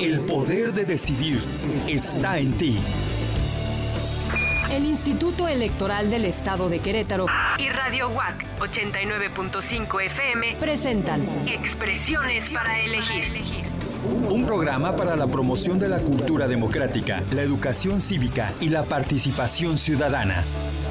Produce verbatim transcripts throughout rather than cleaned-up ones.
El poder de decidir está en ti. El Instituto Electoral del Estado de Querétaro y Radio U A C ochenta y nueve punto cinco F M presentan Expresiones para elegir. Un programa para la promoción de la cultura democrática, la educación cívica y la participación ciudadana.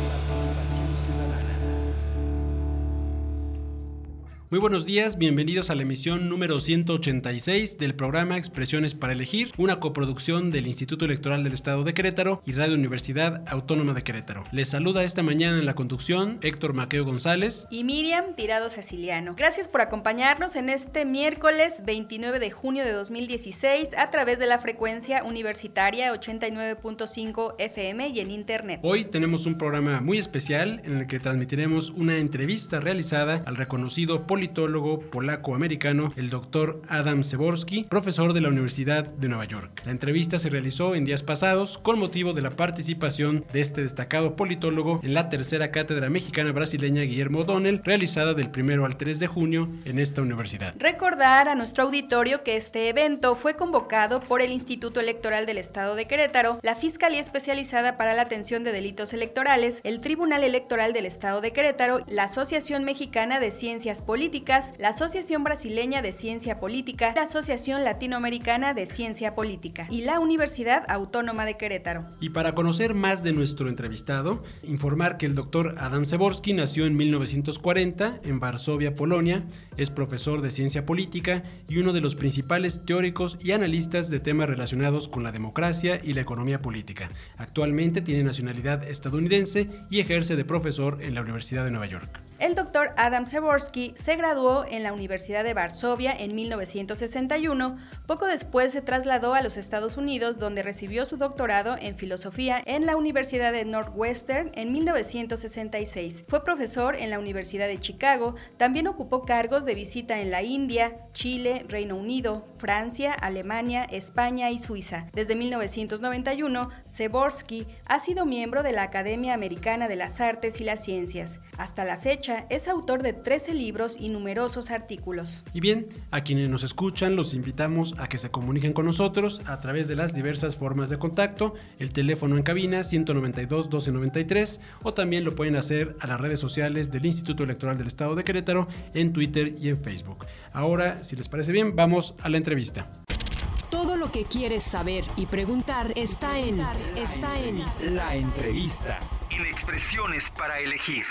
Muy buenos días, bienvenidos a la emisión número ciento ochenta y seis del programa Expresiones para elegir, una coproducción del Instituto Electoral del Estado de Querétaro y Radio Universidad Autónoma de Querétaro. Les saluda esta mañana en la conducción Héctor Maqueo González y Miriam Tirado Ceciliano. Gracias por acompañarnos en este miércoles veintinueve de junio de dos mil dieciséis a través de la frecuencia universitaria ochenta y nueve punto cinco F M y en internet. Hoy tenemos un programa muy especial en el que transmitiremos una entrevista realizada al reconocido politólogo politólogo polaco-americano, el doctor Adam Przeworski, profesor de la Universidad de Nueva York. La entrevista se realizó en días pasados con motivo de la participación de este destacado politólogo en la tercera cátedra mexicana brasileña Guillermo O'Donnell, realizada del primero al tres de junio en esta universidad. Recordar a nuestro auditorio que este evento fue convocado por el Instituto Electoral del Estado de Querétaro, la Fiscalía Especializada para la Atención de Delitos Electorales, el Tribunal Electoral del Estado de Querétaro, la Asociación Mexicana de Ciencias Políticas, la Asociación Brasileña de Ciencia Política, la Asociación Latinoamericana de Ciencia Política y la Universidad Autónoma de Querétaro. Y para conocer más de nuestro entrevistado, informar que el doctor Adam Przeworski nació en mil novecientos cuarenta en Varsovia, Polonia, es profesor de Ciencia Política y uno de los principales teóricos y analistas de temas relacionados con la democracia y la economía política. Actualmente tiene nacionalidad estadounidense y ejerce de profesor en la Universidad de Nueva York. El doctor Adam Przeworski se graduó en la Universidad de Varsovia en mil novecientos sesenta y uno. Poco después se trasladó a los Estados Unidos, donde recibió su doctorado en filosofía en la Universidad de Northwestern en mil novecientos sesenta y seis. Fue profesor en la Universidad de Chicago. También ocupó cargos de visita en la India, Chile, Reino Unido, Francia, Alemania, España y Suiza. Desde mil novecientos noventa y uno, Przeworski ha sido miembro de la Academia Americana de las Artes y las Ciencias. Hasta la fecha, es autor de trece libros y numerosos artículos. Y bien, a quienes nos escuchan los invitamos a que se comuniquen con nosotros a través de las diversas formas de contacto, el teléfono en cabina ciento noventa y dos, doce noventa y tres, o también lo pueden hacer a las redes sociales del Instituto Electoral del Estado de Querétaro en Twitter y en Facebook. Ahora, si les parece bien, vamos a la entrevista. Todo lo que quieres saber y preguntar está en, está en La Entrevista en Expresiones para elegir.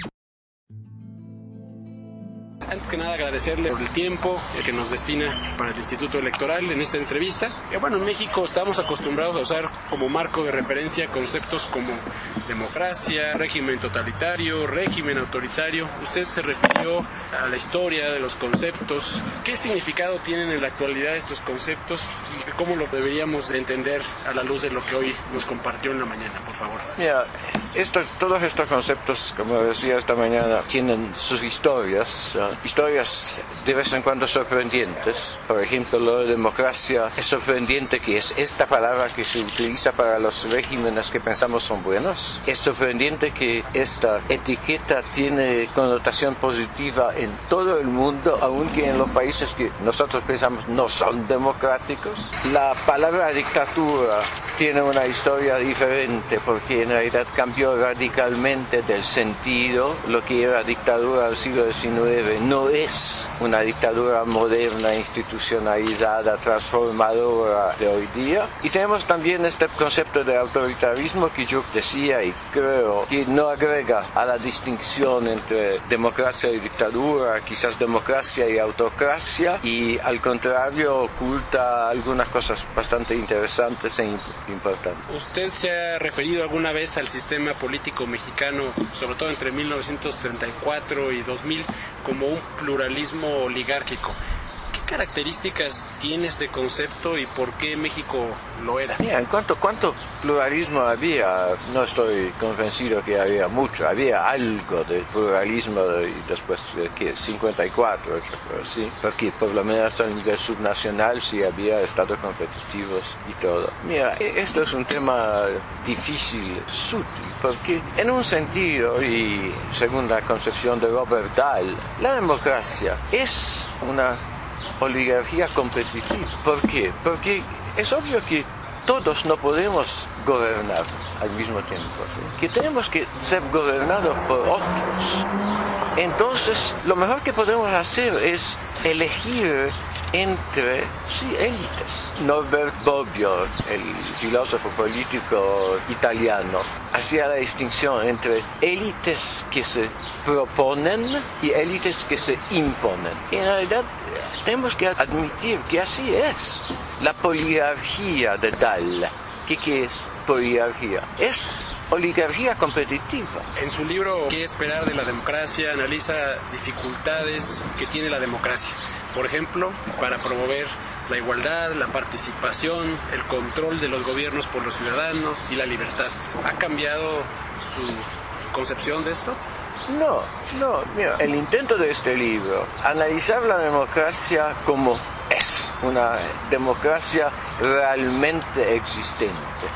Antes que nada agradecerle por el tiempo que nos destina para el Instituto Electoral en esta entrevista. Que bueno, en México estamos acostumbrados a usar como marco de referencia conceptos como democracia, régimen totalitario, régimen autoritario. Usted se refirió a la historia de los conceptos. ¿Qué significado tienen en la actualidad estos conceptos y cómo lo deberíamos de entender a la luz de lo que hoy nos compartió en la mañana, por favor? Mira, esto, todos estos conceptos, como decía esta mañana, tienen sus historias, ¿no? Historias de vez en cuando sorprendentes. Por ejemplo, lo de democracia es sorprendente que es esta palabra que se utiliza para los regímenes que pensamos son buenos. Es sorprendente que esta etiqueta tiene connotación positiva en todo el mundo, aunque en los países que nosotros pensamos no son democráticos. La palabra dictadura tiene una historia diferente porque en realidad cambió radicalmente del sentido. Lo que era dictadura del siglo diecinueve no es una dictadura moderna, institucionalizada, transformadora de hoy día. Y tenemos también este concepto de autoritarismo que yo decía y creo que no agrega a la distinción entre democracia y dictadura, quizás democracia y autocracia, y al contrario oculta algunas cosas bastante interesantes e importantes. ¿Usted se ha referido alguna vez al sistema político mexicano, sobre todo entre mil novecientos treinta y cuatro y dos mil, como un pluralismo oligárquico? ¿Qué características tiene este concepto y por qué México lo era? Mira, en cuanto cuánto pluralismo había, no estoy convencido que había mucho. Había algo de pluralismo y después de cincuenta y cuatro, yo creo, sí, porque por lo menos a nivel subnacional sí había estados competitivos y todo. Mira, esto es un tema difícil, sutil, porque en un sentido, y según la concepción de Robert Dahl, la democracia es una oligarquía competitiva. ¿Por qué? Porque es obvio que todos no podemos gobernar al mismo tiempo, ¿sí? Que tenemos que ser gobernados por otros. Entonces, lo mejor que podemos hacer es elegir entre, sí, élites. Norbert Bobbio, el filósofo político italiano, hacía la distinción entre élites que se proponen y élites que se imponen. Y en realidad tenemos que admitir que así es. La poligarquía de Dahl, ¿qué, qué es poligarquía? Es oligarquía competitiva. En su libro ¿Qué esperar de la democracia? Analiza dificultades que tiene la democracia. Por ejemplo, para promover la igualdad, la participación, el control de los gobiernos por los ciudadanos y la libertad. ¿Ha cambiado su, su concepción de esto? No, no, mira, el intento de este libro, analizar la democracia como es, una democracia realmente existente.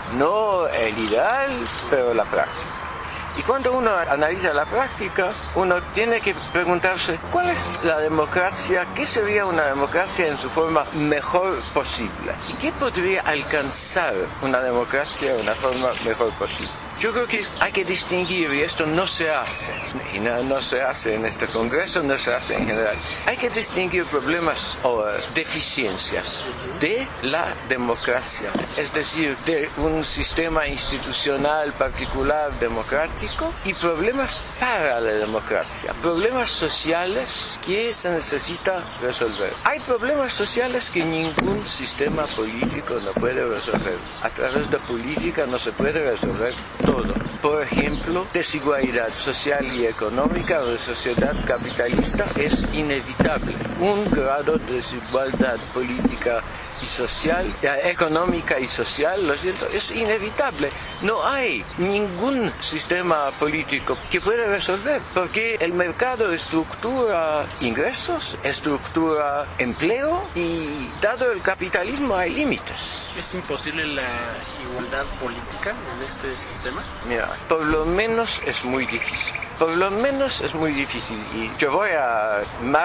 No el ideal, pero la práctica. Y cuando uno analiza la práctica, uno tiene que preguntarse, ¿cuál es la democracia? ¿Qué sería una democracia en su forma mejor posible? ¿Y qué podría alcanzar una democracia en una forma mejor posible? Yo creo que hay que distinguir, y esto no se hace, y no, no se hace en este Congreso, no se hace en general. Hay que distinguir problemas o deficiencias de la democracia, es decir, de un sistema institucional particular democrático, y problemas para la democracia, problemas sociales que se necesita resolver. Hay problemas sociales que ningún sistema político no puede resolver. A través de política no se puede resolver todo. Por ejemplo, desigualdad social y económica de sociedad capitalista es inevitable. Un grado de desigualdad política y social, económica y social, lo siento, es inevitable. No hay ningún sistema político que pueda resolver, porque el mercado estructura ingresos, estructura empleo, y dado el capitalismo hay límites. ¿Es imposible la igualdad política en este sistema? Mira, por lo menos es muy difícil. Por lo menos es muy difícil. Y yo voy a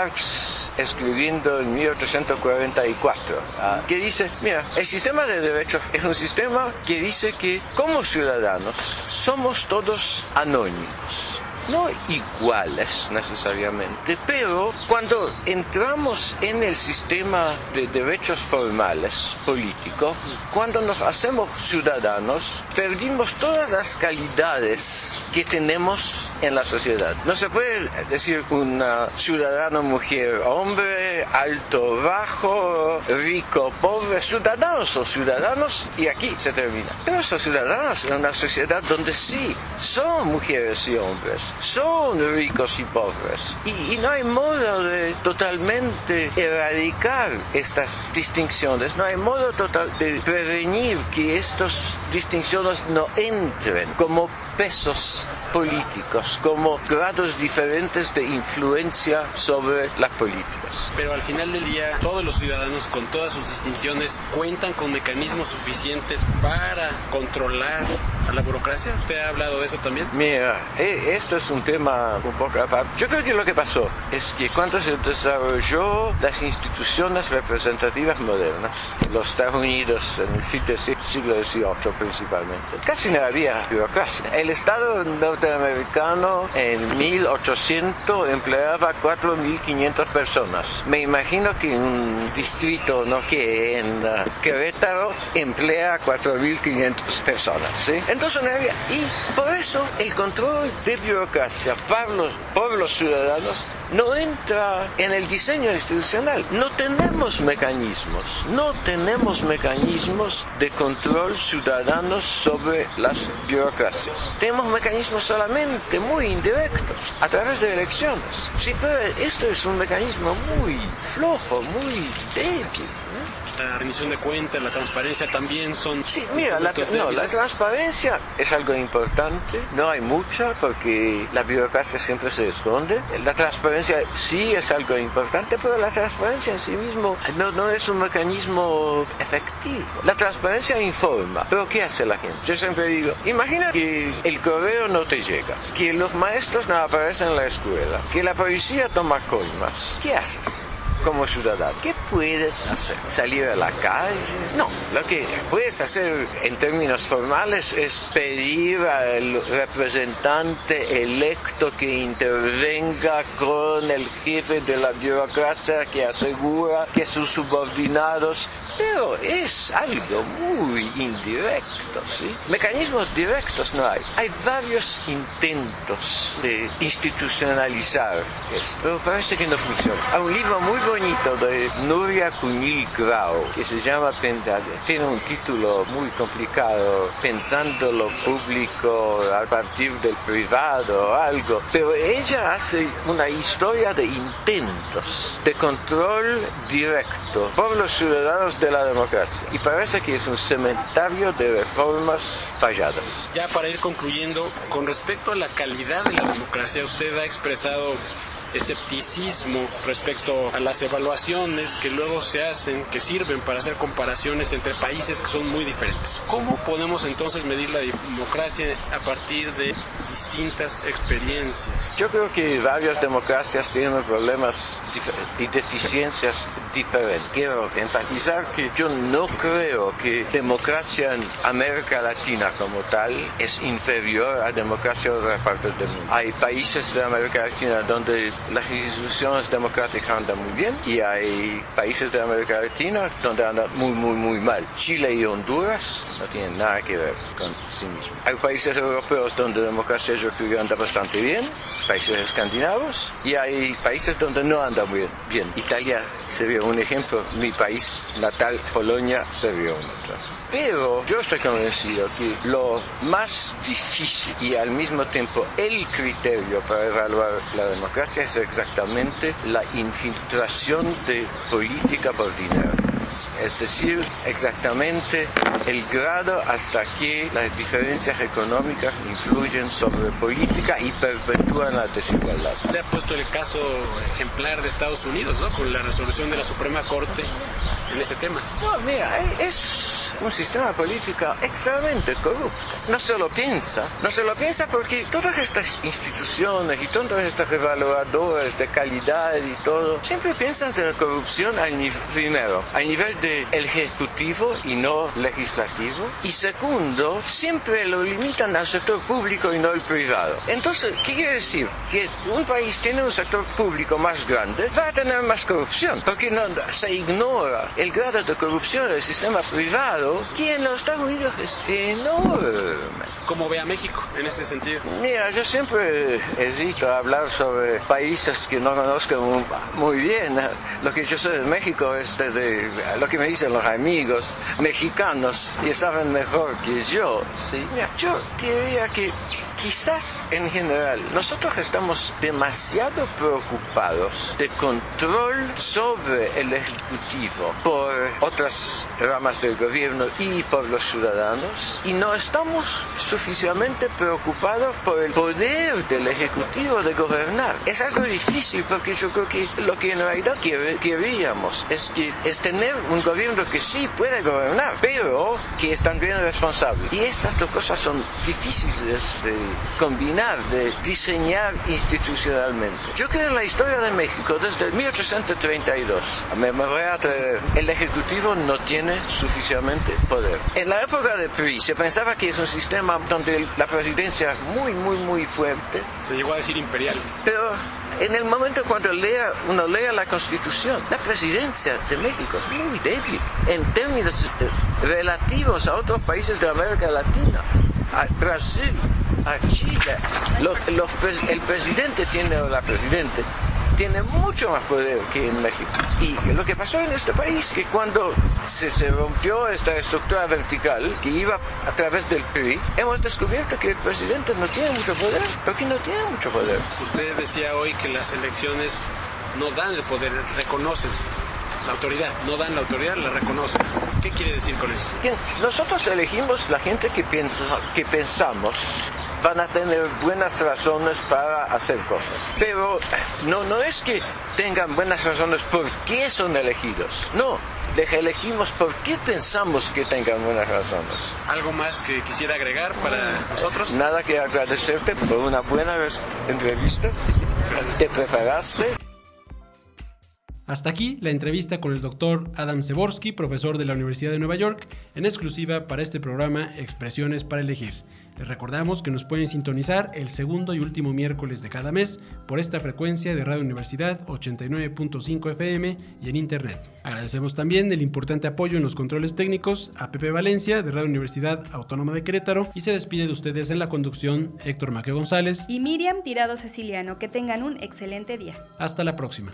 Marx escribiendo en mil ochocientos cuarenta y cuatro, uh, que dice, mira, el sistema de derechos es un sistema que dice que como ciudadanos somos todos anónimos. No iguales necesariamente, pero cuando entramos en el sistema de derechos formales políticos, cuando nos hacemos ciudadanos, perdimos todas las calidades que tenemos en la sociedad. No se puede decir una ciudadano, mujer, hombre, alto, bajo, rico, pobre. Ciudadanos o ciudadanos, y aquí se termina. Pero son ciudadanos en una sociedad donde sí son mujeres y hombres, son ricos y pobres, y, y no hay modo de totalmente erradicar estas distinciones, no hay modo total de prevenir que estas distinciones no entren como pesos políticos, como grados diferentes de influencia sobre las políticas. Pero al final del día, todos los ciudadanos, con todas sus distinciones, cuentan con mecanismos suficientes para controlar a la burocracia. ¿Usted ha hablado de eso también? Mira, esto es un tema un poco aparte. Yo creo que lo que pasó es que cuando se desarrolló las instituciones representativas modernas, los Estados Unidos en el fin del siglo dieciocho principalmente, casi no había burocracia. El Estado norteamericano en mil ochocientos empleaba cuatro mil quinientas personas. Me imagino que un distrito, no que en uh, Querétaro emplea cuatro mil quinientas personas, ¿sí? Entonces no había, y por eso el control de burocracia para los, por los ciudadanos no entra en el diseño institucional. No tenemos mecanismos, no tenemos mecanismos de control ciudadanos sobre las burocracias. Tenemos mecanismos solamente muy indirectos, a través de elecciones. Sí, pero esto es un mecanismo muy flojo, muy débil, ¿no? La rendición de cuentas, la transparencia también son... Sí, mira, la, no, la transparencia es algo importante, no hay mucha porque la burocracia siempre se esconde. La transparencia sí es algo importante, pero la transparencia en sí mismo no, no es un mecanismo efectivo. La transparencia informa, pero ¿qué hace la gente? Yo siempre digo, imagina que el correo no te llega, que los maestros no aparecen en la escuela, que la policía toma coimas. ¿Qué haces? como ciudadano. ¿Qué puedes hacer? ¿Salir a la calle? No. Lo que puedes hacer en términos formales es pedir al representante electo que intervenga con el jefe de la burocracia que asegura que sus subordinados, pero es algo muy indirecto, ¿sí? Mecanismos directos no hay. Hay varios intentos de institucionalizar esto, pero parece que no funciona. Hay un libro muy bonito de Nuria Cunil Grau que se llama, tiene un título muy complicado, Pensando lo público a partir del privado o algo, pero ella hace una historia de intentos de control directo por los ciudadanos de la democracia y parece que es un cementerio de reformas falladas. Ya para ir concluyendo, con respecto a la calidad de la democracia, usted ha expresado escepticismo respecto a las evaluaciones que luego se hacen, que sirven para hacer comparaciones entre países que son muy diferentes. ¿Cómo podemos entonces medir la democracia a partir de distintas experiencias? Yo creo que varias democracias tienen problemas y deficiencias diferentes. Quiero enfatizar que yo no creo que democracia en América Latina como tal es inferior a democracia en otras partes del mundo. Hay países de América Latina donde las instituciones democráticas andan muy bien y hay países de América Latina donde andan muy, muy, muy mal. Chile y Honduras no tienen nada que ver con sí mismos. Hay países europeos donde la democracia yo creo que anda bastante bien, países escandinavos, y hay países donde no anda muy bien. Italia sería un ejemplo, mi país natal, Polonia, sería un otro. Pero yo estoy convencido que lo más difícil y al mismo tiempo el criterio para evaluar la democracia es exactamente la infiltración de política por dinero. Es decir, exactamente el grado hasta que las diferencias económicas influyen sobre política y perpetúan la desigualdad. Usted ha puesto el caso ejemplar de Estados Unidos, ¿no? Con la resolución de la Suprema Corte en ese tema. No, mira, es un sistema político extremadamente corrupto. No se lo piensa, no se lo piensa porque todas estas instituciones y todas estas evaluadoras de calidad y todo, siempre piensan de la corrupción al nivel, primero, al nivel de el ejecutivo y no legislativo, y segundo, siempre lo limitan al sector público y no al privado. Entonces, ¿qué quiere decir? Que un país tiene un sector público más grande, va a tener más corrupción, porque no se ignora el grado de corrupción del sistema privado, que en los Estados Unidos es enorme. ¿Cómo ve a México en ese sentido? Mira, yo siempre evito hablar sobre países que no conozco muy, muy bien. Lo que yo sé de México es de, de lo que me dicen los amigos mexicanos que saben mejor que yo, ¿sí? Mira, yo diría que quizás en general nosotros estamos demasiado preocupados de control sobre el Ejecutivo por otras ramas del gobierno y por los ciudadanos y no estamos suficientemente preocupados por el poder del Ejecutivo de gobernar. Es algo difícil porque yo creo que lo que en realidad queríamos es, que, es tener un gobierno que sí puede gobernar, pero que es también responsable. Y estas dos cosas son difíciles de combinar, de diseñar institucionalmente. Yo creo en la historia de México, desde mil ochocientos treinta y dos, me voy a atrever, el Ejecutivo no tiene suficientemente poder. En la época de P R I se pensaba que es un sistema donde la presidencia es muy, muy, muy fuerte. Se llegó a decir imperial. Pero en el momento cuando lea, uno lea la Constitución, la presidencia de México es muy débil en términos eh, relativos a otros países de América Latina, a Brasil, a Chile. Lo, lo, el presidente tiene, o la presidente, tiene mucho más poder que en México. Y lo que pasó en este país, que cuando se, se rompió esta estructura vertical que iba a través del P R I, hemos descubierto que el presidente no tiene mucho poder, porque no tiene mucho poder. Usted decía hoy que las elecciones no dan el poder, reconocen la autoridad, no dan la autoridad, la reconocen. ¿Qué quiere decir con eso? Bien, nosotros elegimos la gente que, piensa, que pensamos van a tener buenas razones para hacer cosas. Pero no, no es que tengan buenas razones por qué son elegidos. No, les elegimos por qué pensamos que tengan buenas razones. ¿Algo más que quisiera agregar para nosotros? Nada que agradecerte por una buena entrevista. Gracias. Te preparaste. Hasta aquí la entrevista con el doctor Adam Przeworski, profesor de la Universidad de Nueva York, en exclusiva para este programa Expresiones para Elegir. Les recordamos que nos pueden sintonizar el segundo y último miércoles de cada mes por esta frecuencia de Radio Universidad ochenta y nueve punto cinco F M y en Internet. Agradecemos también el importante apoyo en los controles técnicos a Pepe Valencia de Radio Universidad Autónoma de Querétaro y se despide de ustedes en la conducción Héctor Maqueo González y Miriam Tirado Ceciliano. Que tengan un excelente día. Hasta la próxima.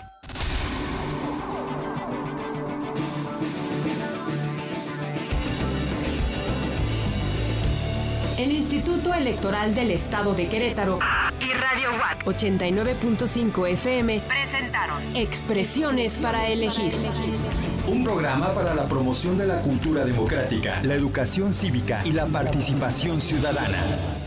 El Instituto Electoral del Estado de Querétaro y Radio WAC ochenta y nueve punto cinco F M presentaron Expresiones para Elegir. Un programa para la promoción de la cultura democrática, la educación cívica y la participación ciudadana.